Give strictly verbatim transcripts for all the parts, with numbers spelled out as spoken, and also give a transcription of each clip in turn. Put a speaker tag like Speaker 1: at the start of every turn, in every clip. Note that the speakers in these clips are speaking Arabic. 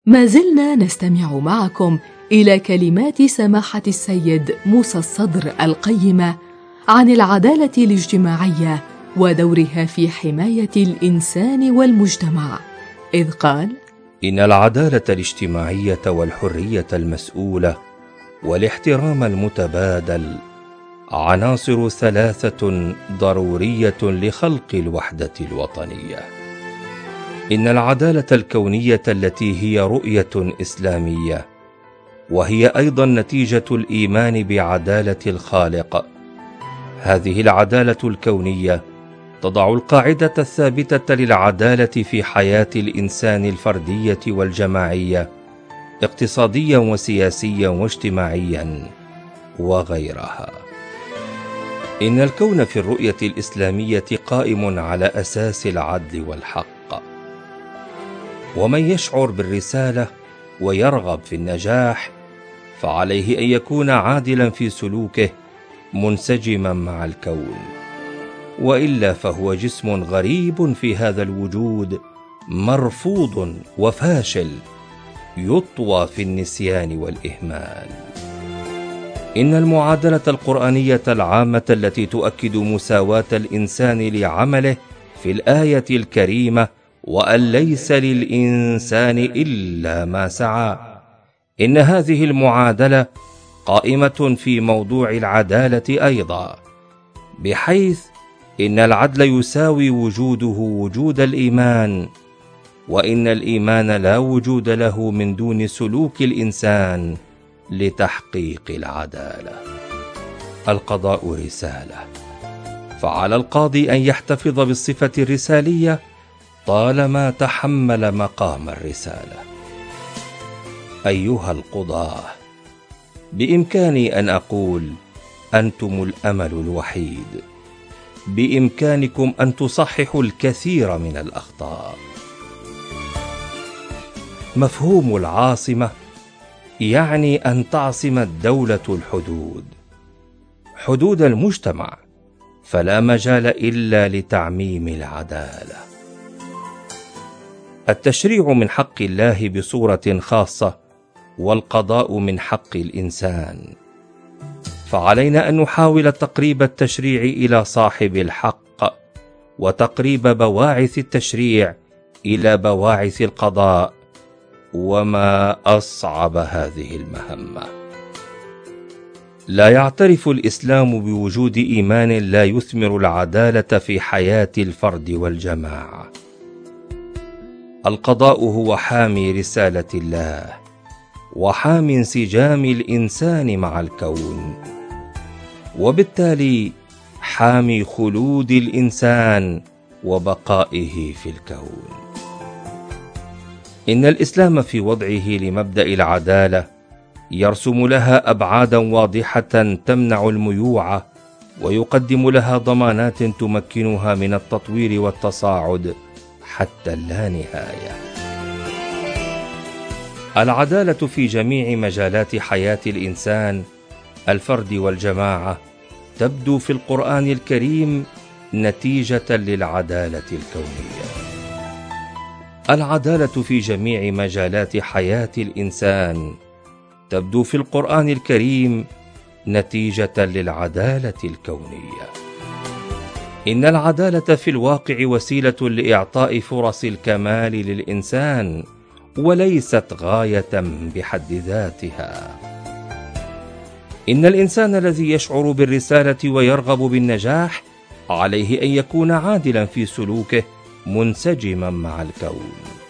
Speaker 1: ما زلنا نستمع معكم إلى كلمات سماحة السيد موسى الصدر القيمة عن العدالة الاجتماعية ودورها في حماية الإنسان والمجتمع، إذ قال:
Speaker 2: إن العدالة الاجتماعية والحرية المسؤولة والاحترام المتبادل عناصر ثلاثة ضرورية لخلق الوحدة الوطنية. إن العدالة الكونية التي هي رؤية إسلامية، وهي أيضا نتيجة الإيمان بعدالة الخالق، هذه العدالة الكونية تضع القاعدة الثابتة للعدالة في حياة الإنسان الفردية والجماعية، اقتصاديا وسياسيا واجتماعيا وغيرها. إن الكون في الرؤية الإسلامية قائم على أساس العدل والحق، ومن يشعر بالرسالة ويرغب في النجاح فعليه أن يكون عادلا في سلوكه منسجما مع الكون، وإلا فهو جسم غريب في هذا الوجود، مرفوض وفاشل، يطوى في النسيان والإهمال. إن المعادلة القرآنية العامة التي تؤكد مساواة الإنسان لعمله في الآية الكريمة: وأن ليس للإنسان إلا ما سعى، إن هذه المعادلة قائمة في موضوع العدالة أيضا، بحيث إن العدل يساوي وجوده وجود الإيمان، وإن الإيمان لا وجود له من دون سلوك الإنسان لتحقيق العدالة. القضاء رسالة، فعلى القاضي أن يحتفظ بالصفة الرسالية طالما تحمل مقام الرسالة. أيها القضاة، بإمكاني أن أقول: أنتم الأمل الوحيد، بإمكانكم أن تصححوا الكثير من الأخطاء. مفهوم العاصمة يعني أن تعصم الدولة الحدود، حدود المجتمع، فلا مجال إلا لتعميم العدالة. التشريع من حق الله بصورة خاصة، والقضاء من حق الإنسان، فعلينا أن نحاول تقريب التشريع إلى صاحب الحق، وتقريب بواعث التشريع إلى بواعث القضاء، وما أصعب هذه المهمة. لا يعترف الإسلام بوجود إيمان لا يثمر العدالة في حياة الفرد والجماعة. القضاء هو حامي رسالة الله، وحامي انسجام الإنسان مع الكون، وبالتالي حامي خلود الإنسان وبقائه في الكون. إن الإسلام في وضعه لمبدأ العدالة يرسم لها أبعادا واضحة تمنع الميوعة، ويقدم لها ضمانات تمكنها من التطوير والتصاعد حتى اللانهاية. العدالة في جميع مجالات حياة الإنسان الفرد والجماعة تبدو في القرآن الكريم نتيجة للعدالة الكونية. العدالة في جميع مجالات حياة الإنسان تبدو في القرآن الكريم نتيجة للعدالة الكونية. إن العدالة في الواقع وسيلة لإعطاء فرص الكمال للإنسان، وليست غاية بحد ذاتها. إن الإنسان الذي يشعر بالرسالة ويرغب بالنجاح عليه أن يكون عادلا في سلوكه منسجما مع الكون.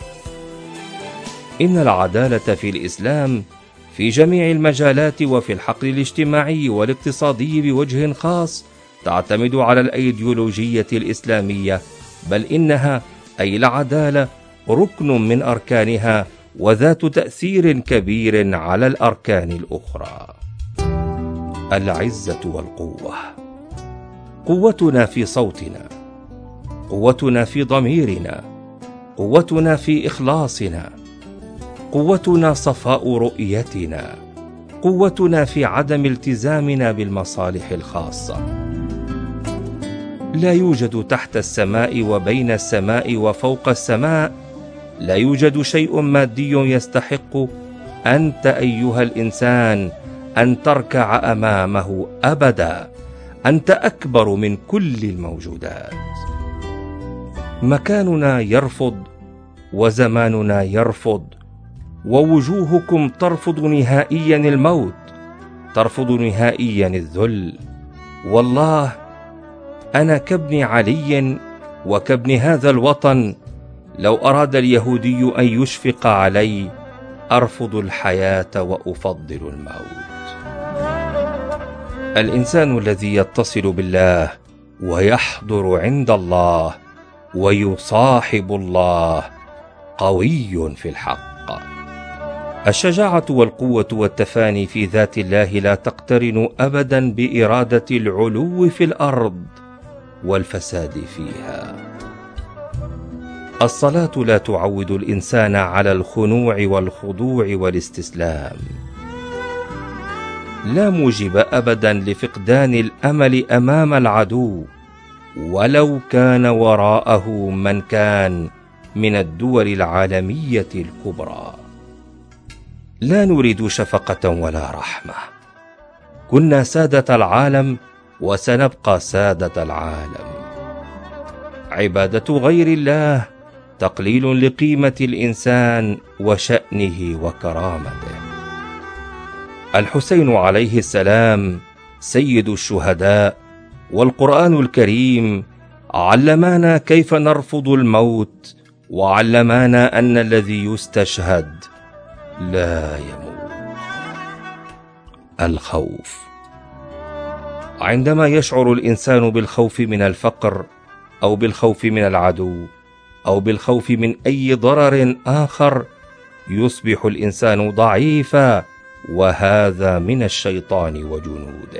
Speaker 2: إن العدالة في الإسلام في جميع المجالات وفي الحقل الاجتماعي والاقتصادي بوجه خاص تعتمد على الأيديولوجية الإسلامية، بل إنها أي العدالة ركن من أركانها وذات تأثير كبير على الأركان الأخرى. العزة والقوة، قوتنا في صوتنا، قوتنا في ضميرنا، قوتنا في إخلاصنا، قوتنا صفاء رؤيتنا، قوتنا في عدم التزامنا بالمصالح الخاصة. لا يوجد تحت السماء وبين السماء وفوق السماء لا يوجد شيء مادي يستحق أنت أيها الإنسان أن تركع أمامه أبدا. أنت أكبر من كل الموجودات. مكاننا يرفض، وزماننا يرفض، ووجوهكم ترفض نهائيا الموت، ترفض نهائيا الذل. والله أنا كابن علي وكابن هذا الوطن، لو أراد اليهودي أن يشفق علي أرفض الحياة وأفضل الموت. الإنسان الذي يتصل بالله ويحضر عند الله ويصاحب الله قوي في الحق. الشجاعة والقوة والتفاني في ذات الله لا تقترن أبدا بإرادة العلو في الأرض والفساد فيها. الصلاة لا تعود الإنسان على الخنوع والخضوع والاستسلام. لا موجب أبدا لفقدان الأمل أمام العدو، ولو كان وراءه من كان من الدول العالمية الكبرى. لا نريد شفقة ولا رحمة. كنا سادة العالم وسنبقى سادة العالم. عبادة غير الله تقليل لقيمة الإنسان وشأنه وكرامته. الحسين عليه السلام سيد الشهداء، والقرآن الكريم علمنا كيف نرفض الموت، وعلمنا أن الذي يستشهد لا يموت. الخوف. عندما يشعر الإنسان بالخوف من الفقر، أو بالخوف من العدو، أو بالخوف من أي ضرر آخر، يصبح الإنسان ضعيفا، وهذا من الشيطان وجنوده.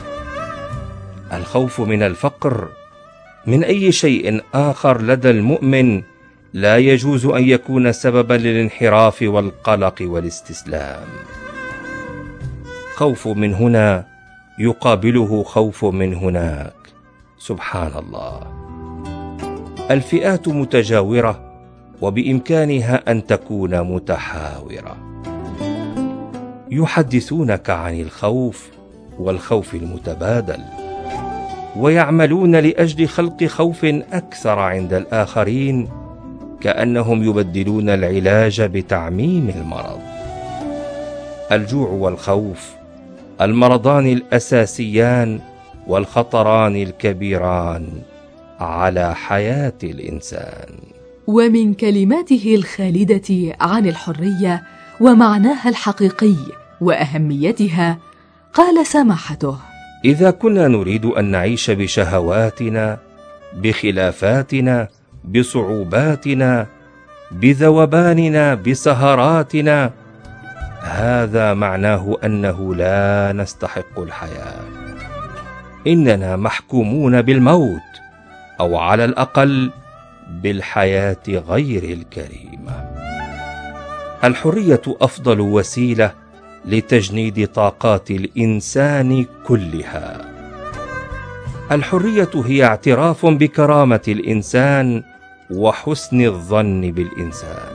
Speaker 2: الخوف من الفقر، من أي شيء آخر لدى المؤمن، لا يجوز أن يكون سببا للانحراف والقلق والاستسلام. خوف من هنا يقابله خوف من هناك. سبحان الله. الفئات متجاورة، وبإمكانها أن تكون متحاورة. يحدثونك عن الخوف والخوف المتبادل، ويعملون لأجل خلق خوف أكثر عند الآخرين، كأنهم يبدلون العلاج بتعميم المرض. الجوع والخوف المرضان الأساسيان والخطران الكبيران على حياة الإنسان.
Speaker 1: ومن كلماته الخالدة عن الحرية ومعناها الحقيقي وأهميتها، قال سماحته:
Speaker 2: إذا كنا نريد أن نعيش بشهواتنا، بخلافاتنا، بصعوباتنا، بذوباننا، بسهراتنا، هذا معناه أنه لا نستحق الحياة. إننا محكومون بالموت، أو على الأقل بالحياة غير الكريمة. الحرية أفضل وسيلة لتجنيد طاقات الإنسان كلها. الحرية هي اعتراف بكرامة الإنسان وحسن الظن بالإنسان.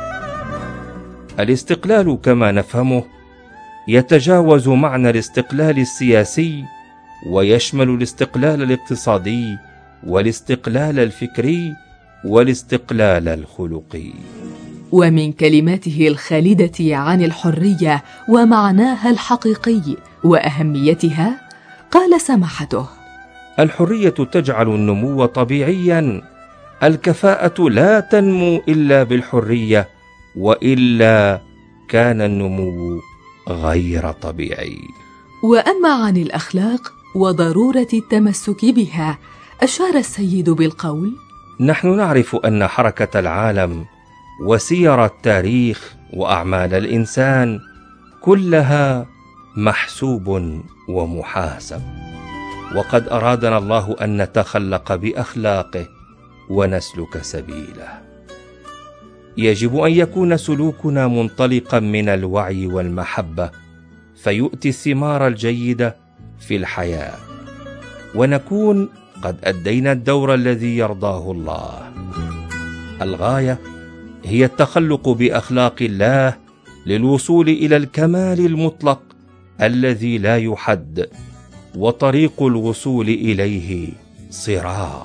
Speaker 2: الاستقلال كما نفهمه يتجاوز معنى الاستقلال السياسي، ويشمل الاستقلال الاقتصادي، والاستقلال الفكري، والاستقلال الخلقي.
Speaker 1: ومن كلماته الخالدة عن الحرية ومعناها الحقيقي وأهميتها، قال سماحته:
Speaker 2: الحرية تجعل النمو طبيعيا. الكفاءة لا تنمو إلا بالحرية، وإلا كان النمو غير طبيعي.
Speaker 1: وأما عن الأخلاق وضرورة التمسك بها، أشار السيد بالقول:
Speaker 2: نحن نعرف أن حركة العالم وسير التاريخ وأعمال الإنسان كلها محسوب ومحاسب، وقد أرادنا الله أن نتخلق بأخلاقه ونسلك سبيله. يجب أن يكون سلوكنا منطلقا من الوعي والمحبة، فيؤتي الثمار الجيدة في الحياة، ونكون قد أدينا الدور الذي يرضاه الله. الغاية هي التخلق بأخلاق الله للوصول إلى الكمال المطلق الذي لا يحد، وطريق الوصول إليه صراع.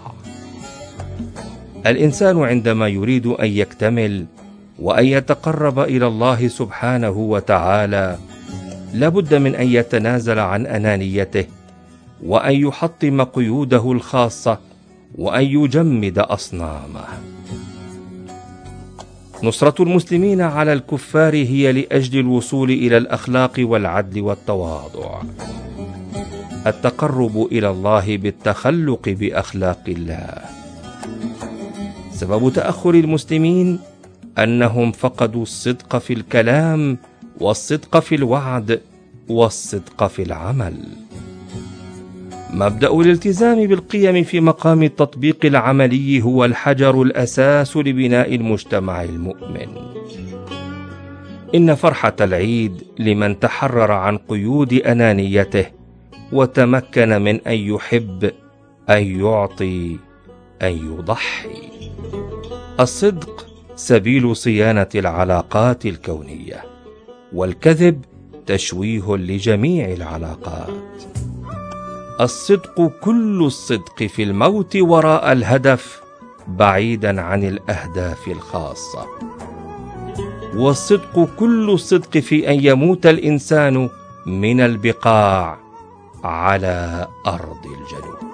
Speaker 2: الإنسان عندما يريد أن يكتمل وأن يتقرب إلى الله سبحانه وتعالى لابد من أن يتنازل عن أنانيته، وأن يحطم قيوده الخاصة، وأن يجمد أصنامه. نصرة المسلمين على الكفار هي لأجل الوصول إلى الأخلاق والعدل والتواضع، التقرب إلى الله بالتخلق بأخلاق الله. سبب تأخر المسلمين أنهم فقدوا الصدق في الكلام، والصدق في الوعد، والصدق في العمل. مبدأ الالتزام بالقيم في مقام التطبيق العملي هو الحجر الأساس لبناء المجتمع المؤمن. إن فرحة العيد لمن تحرر عن قيود أنانيته وتمكن من أن يحب، أن يعطي، أن يضحي. الصدق سبيل صيانة العلاقات الكونية، والكذب تشويه لجميع العلاقات. الصدق كل الصدق في الموت وراء الهدف، بعيدا عن الأهداف الخاصة. والصدق كل الصدق في أن يموت الإنسان من البقاع على أرض الجنوب.